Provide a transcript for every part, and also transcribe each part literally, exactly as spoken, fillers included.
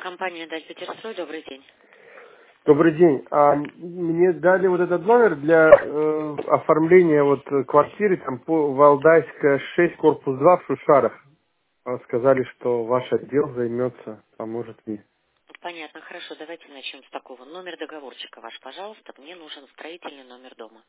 Компания «Даль Петерстрой». Добрый день. Добрый день. А, мне дали вот этот номер для э, оформления вот квартиры там по Валдайская шесть, корпус два в Шушарах. А, Сказали, что ваш отдел займется, поможет мне. Понятно, хорошо. Давайте начнем с такого. Номер договорчика ваш, пожалуйста. Мне нужен строительный номер дома.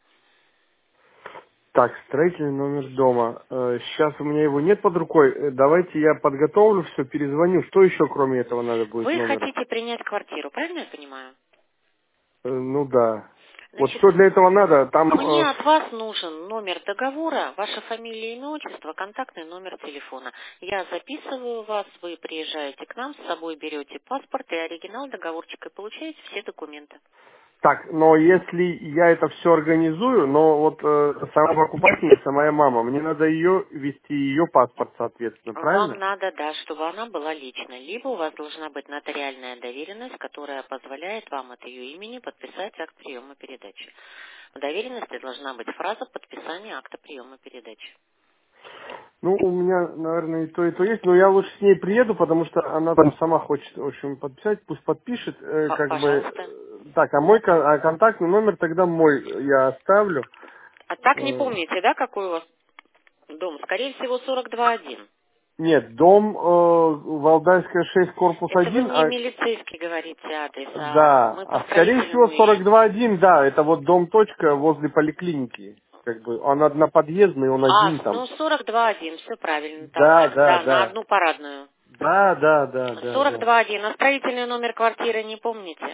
Так, строительный номер дома. Э, сейчас у меня его нет под рукой. Э, Давайте я подготовлю все, перезвоню. Что еще кроме этого надо будет Вы номера? хотите принять квартиру, правильно я понимаю? Э, ну да. Вот Значит, что для этого надо? Там мне э, от вас нужен номер договора, ваша фамилия, имя, отчество, контактный номер телефона. Я записываю вас, вы приезжаете к нам, с собой берете паспорт и оригинал договорчика и получаете все документы. Так, но если я это все организую, но вот э, сама покупательница, моя мама, мне надо ее вести, ее паспорт, соответственно, Вам правильно? надо, да, чтобы она была личной. Либо у вас должна быть нотариальная доверенность, которая позволяет вам от ее имени подписать акт приема передачи. В доверенности должна быть фраза подписания акта приема передачи. Ну, у меня, наверное, и то, и то есть, но я лучше с ней приеду, потому что она там сама хочет, в общем, подписать, пусть подпишет, э, П- как бы, Пожалуйста. э, так, а мой кон- а контактный номер тогда мой я оставлю. А так не Э, помните, да, какой у вас дом? Скорее всего, сорок два один. Нет, дом э, Валдайская шесть, корпус Это вы один, мне а милицейский говорите адрес, а да, мы по а скорее всего строительному сорок ищем. два один, да, это вот дом точка возле поликлиники. Как бы он одноподъездный, он А, один там. ну сорок два один, все правильно, там, Да, да, да, на да. одну парадную. Да, да, да, да, сорок да. два один, а строительный номер квартиры не помните?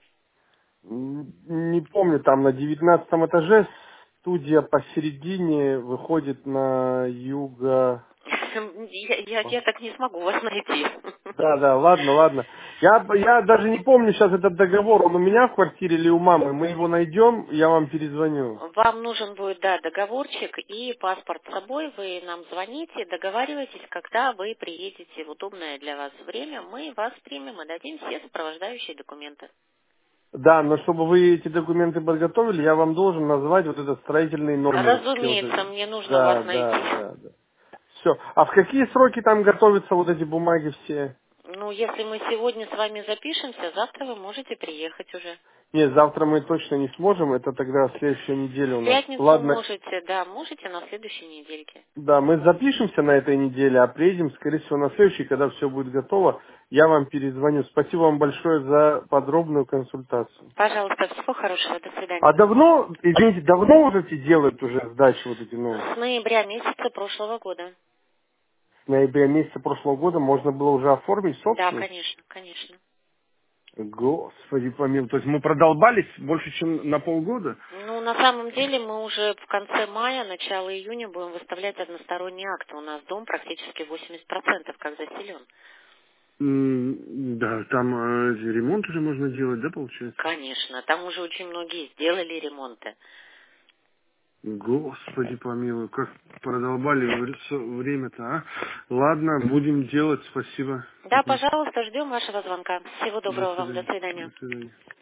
М, Не помню, там на девятнадцатом этаже студия посередине выходит на юго. Я, я, я так не смогу вас найти. Да, да, ладно, ладно. Я, я даже не помню сейчас этот договор, он у меня в квартире или у мамы. Мы его найдем, я вам перезвоню. Вам нужен будет, да, договорчик и паспорт с собой. Вы нам звоните, договаривайтесь, когда вы приедете в удобное для вас время. Мы вас примем и дадим все сопровождающие документы. Да, но чтобы вы эти документы подготовили, я вам должен назвать вот этот строительный номер. где вот Разумеется, это- мне нужно вас Да, найти. да, да, да. Все. А в какие сроки там готовятся вот эти бумаги все? Ну, если мы сегодня с вами запишемся, завтра вы можете приехать уже. Нет, завтра мы точно не сможем, это тогда следующая неделя у В нас. пятницу Ладно, можете, да, можете на следующей недельке. да, мы запишемся на этой неделе, а приедем, скорее всего, на следующей, когда все будет готово, я вам перезвоню. Спасибо вам большое за подробную консультацию. Пожалуйста, всего хорошего, до А свидания. давно, извините, давно уже эти делают уже сдачи вот эти, ну, С ноября месяца прошлого года. с ноября месяца прошлого года можно было уже оформить Да, собственность? конечно, конечно. Господи помилуй, то есть мы продолбались больше, чем на полгода? Ну, на самом деле мы уже в конце мая, начало июня будем выставлять односторонние акты. У нас дом практически восемьдесят процентов как заселен. М, Да, там э, ремонт уже можно делать, да, получается? Конечно, там уже очень многие сделали ремонты. Господи помилуй, как продолбали вре- со- время-то, а? Ладно, будем делать, спасибо. Да, Мгм. пожалуйста, ждем вашего звонка. Всего До доброго вам, до свидания. свидания. До свидания.